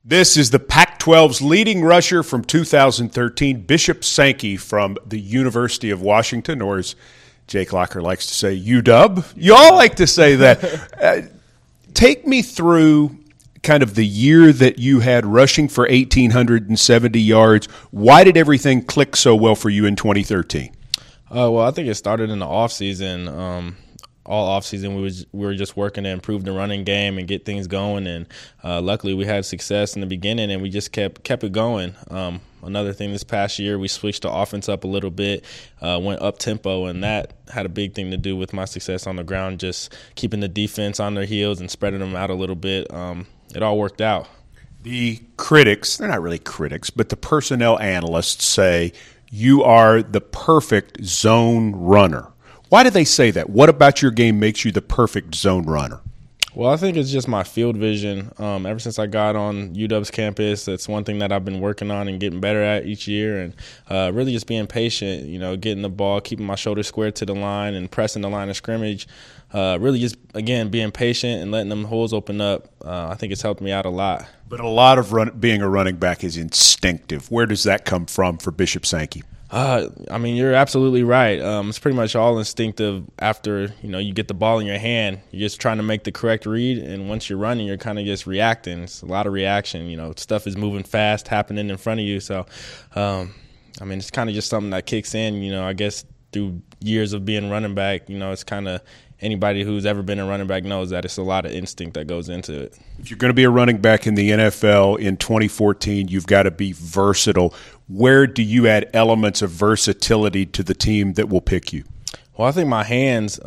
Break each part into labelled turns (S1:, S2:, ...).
S1: This is the Pac-12's leading rusher from 2013, Bishop Sankey from the University of Washington, or as Jake Locker likes to say, UW. You all like to say that. Take me through kind of the year that you had rushing for 1,870 yards. Why did everything click so well for you in 2013?
S2: Well, I think it started in the offseason. All offseason, we were just working to improve the running game and get things going, and luckily we had success in the beginning, and we just kept it going. Another thing this past year, we switched the offense up a little bit, went up tempo, and that had a big thing to do with my success on the ground, just keeping the defense on their heels and spreading them out a little bit. It all worked out.
S1: The critics, they're not really critics, but the personnel analysts say you are the perfect zone runner. Why do they say that? What about your game makes you the perfect zone runner?
S2: Well, I think it's just my field vision. Ever since I got on UW's campus, that's one thing that I've been working on and getting better at each year, and really just being patient, getting the ball, keeping my shoulders squared to the line and pressing the line of scrimmage. Really just, again, being patient and letting them holes open up. I think it's helped me out a lot.
S1: But a lot of being a running back is instinctive. Where does that come from for Bishop Sankey?
S2: You're absolutely right. It's pretty much all instinctive after, you get the ball in your hand. You're just trying to make the correct read, and once you're running, you're kind of just reacting. It's a lot of reaction. Stuff is moving fast, happening in front of you. So, it's kind of just something that kicks in, I guess through years of being running back. It's kind of anybody who's ever been a running back knows that it's a lot of instinct that goes into it.
S1: If you're going to be a running back in the NFL in 2014, you've got to be versatile. Where do you add elements of versatility to the team that will pick you?
S2: Well, I think my hands,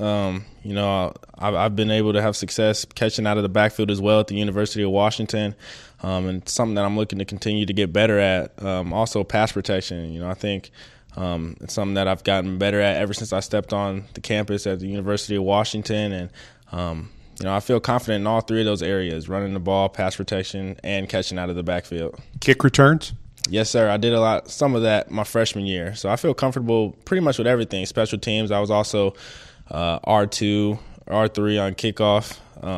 S2: I've been able to have success catching out of the backfield as well at the University of Washington, and something that I'm looking to continue to get better at. Also, pass protection. I think it's something that I've gotten better at ever since I stepped on the campus at the University of Washington, and I feel confident in all three of those areas: running the ball, pass protection, and catching out of the backfield.
S1: Kick returns?
S2: Yes, sir. I did some of that my freshman year. So I feel comfortable pretty much with everything. Special teams, I was also R2, R3 on kickoff,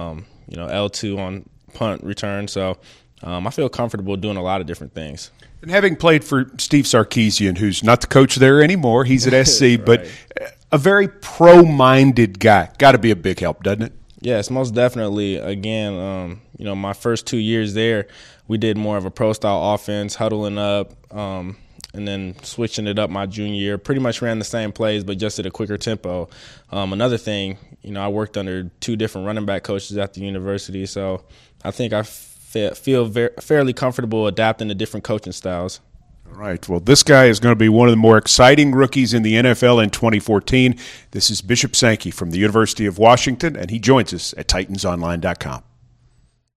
S2: L2 on punt return. So I feel comfortable doing a lot of different things.
S1: And having played for Steve Sarkisian, who's not the coach there anymore, he's at SC, right. But a very pro-minded guy. Got to be a big help, doesn't it?
S2: Yes, most definitely. Again, my first 2 years there, we did more of a pro-style offense, huddling up, and then switching it up my junior year. Pretty much ran the same plays, but just at a quicker tempo. Another thing, I worked under two different running back coaches at the university, so I think I feel fairly comfortable adapting to different coaching styles.
S1: All right. Well, this guy is going to be one of the more exciting rookies in the NFL in 2014. This is Bishop Sankey from the University of Washington, and he joins us at TitansOnline.com.